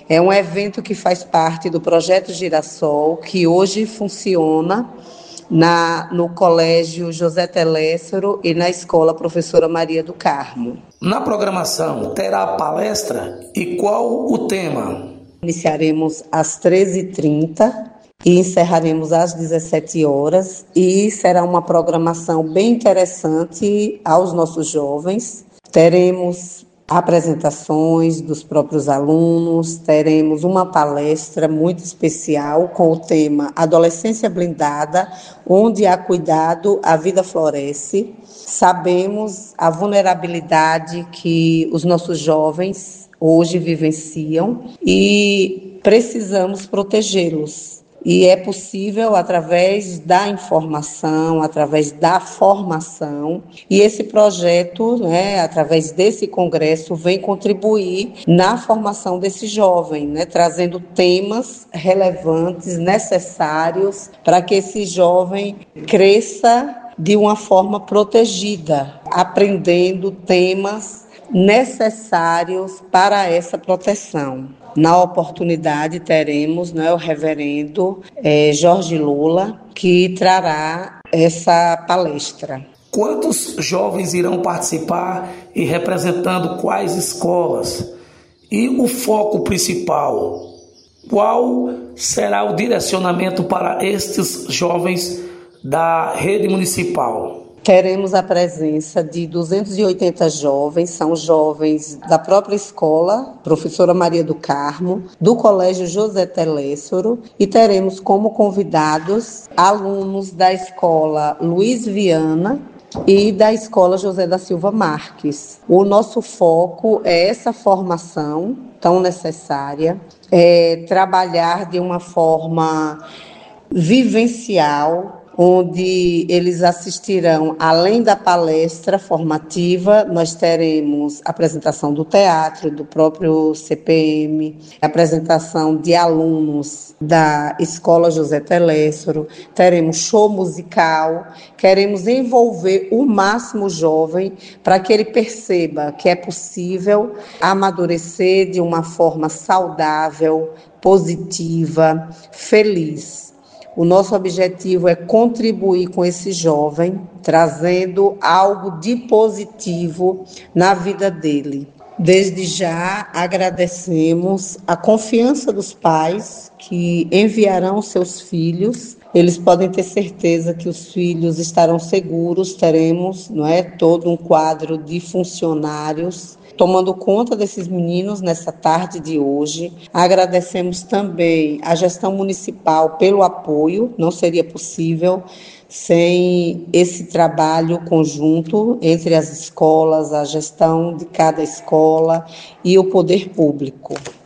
É um evento que faz parte do Projeto Girassol, que hoje funciona no Colégio José Teléfero e na Escola Professora Maria do Carmo. Na programação, terá palestra e qual o tema? Iniciaremos às 13h30 e encerraremos às 17 horas e será uma programação bem interessante aos nossos jovens. Teremos apresentações dos próprios alunos, teremos uma palestra muito especial com o tema Adolescência Blindada, onde há cuidado, a vida floresce. Sabemos a vulnerabilidade que os nossos jovens hoje vivenciam e precisamos protegê-los. E é possível através da informação, através da formação. E esse projeto, através desse congresso, vem contribuir na formação desse jovem, trazendo temas relevantes, necessários, para que esse jovem cresça de uma forma protegida, aprendendo temas necessários para essa proteção. Na oportunidade, teremos o reverendo Jorge Lula, que trará essa palestra. Quantos jovens irão participar e representando quais escolas? E o foco principal? Qual será o direcionamento para estes jovens da rede municipal? Teremos a presença de 280 jovens, são jovens da própria escola, Professora Maria do Carmo, do Colégio José Teléfero, e teremos como convidados alunos da escola Luiz Viana e da escola José da Silva Marques. O nosso foco é essa formação tão necessária, trabalhar de uma forma vivencial, onde eles assistirão, além da palestra formativa, nós teremos apresentação do teatro, do próprio CPM, apresentação de alunos da Escola José Teléfero, teremos show musical, queremos envolver o máximo o jovem para que ele perceba que é possível amadurecer de uma forma saudável, positiva, feliz. O nosso objetivo é contribuir com esse jovem, trazendo algo de positivo na vida dele. Desde já agradecemos a confiança dos pais que enviarão seus filhos. Eles podem ter certeza que os filhos estarão seguros. Teremos, todo um quadro de funcionários tomando conta desses meninos nessa tarde de hoje. Agradecemos também à gestão municipal pelo apoio, não seria possível sem esse trabalho conjunto entre as escolas, a gestão de cada escola e o poder público.